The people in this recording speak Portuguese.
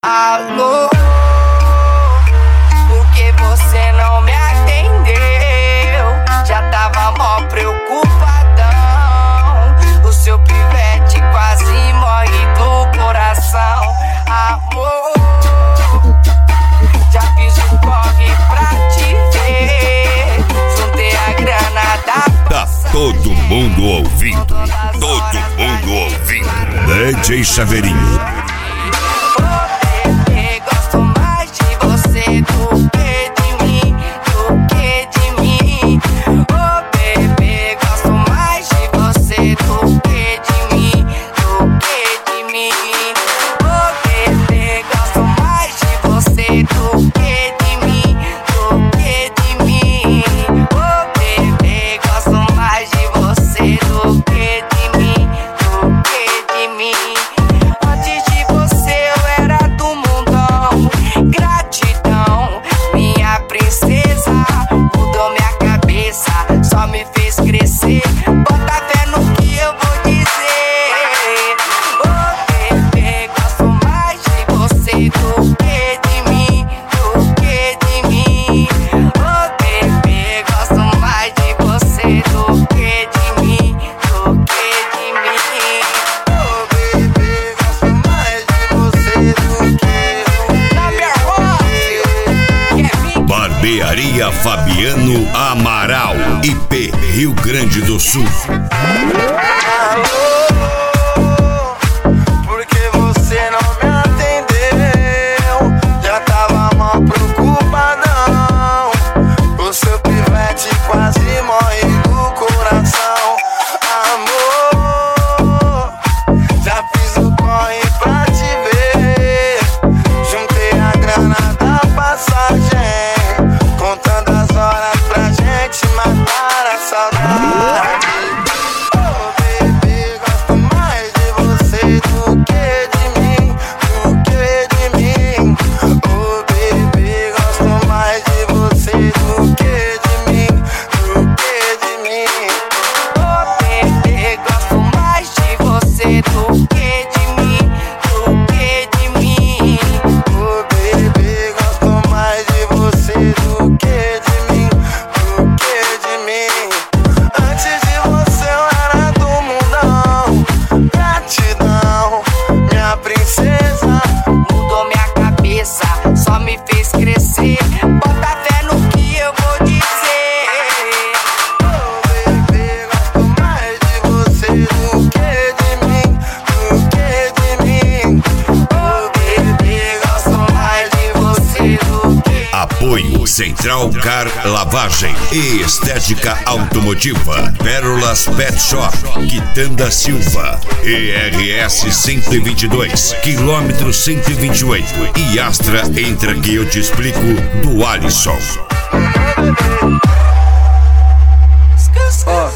Alô, por que você não me atendeu? Já tava mó preocupadão. O seu pivete quase morre do coração. Amor, já fiz o corre pra te ver. Juntei a grana da Tá todo mundo ouvindo, todo mundo ouvindo. DJ Chaveirinho. Gosto mais de você do que de mim, do que de mim. Oh bebê, gosto mais de você do que de mim, do que de mim. Oh bebê, gosto mais de você do que de mim, do que de mim. Oh bebê, gosto mais de você do que de mim, do que de mim. Antes de você eu era do mundão. Gratidão, minha princesa. Mudou minha cabeça, só me fez crescer. Bota fé no que eu vou dizer. Oh bebê, gosto mais de você do que de mim, do que de mim. Oh bebê, gosto mais de você do que de mim, do que de mim. Oh bebê, gosto mais de você do que na minha voz. Barbearia Fabiano Amaral, IP, Rio Grande do Sul. Porque você não me atendeu, já tava mó preocupadão. O seu pivete quase morre do coração. Amor, já fiz o corre pra te ver. Juntei a grana da passagem, contando as horas pra gente matar a saudade. Oh bebê, gosto mais de você do que de mim, do que de mim. Oh bebê, gosto mais de você do que de mim, do que de mim. Oh bebê, gosto mais de você do que de mim, do que de mim. Oh bebê, gosto mais de você do que de mim, do que de mim. Antes de você eu era do mundão. Gratidão, minha princesa. Mudou minha cabeça, só me fez crescer. Bota fé no que eu vou dizer. Oh bebê, gosto mais de você do que de mim, do que de mim. Oh bebê, gosto mais de você do que. Apoio Central Car Lavagem e Estética Automotiva. Pérolas Pet Shop, Quitanda Silva. ERS 122, quilômetro 128. E Astra Entra Que Eu Te Explico, do Alisson.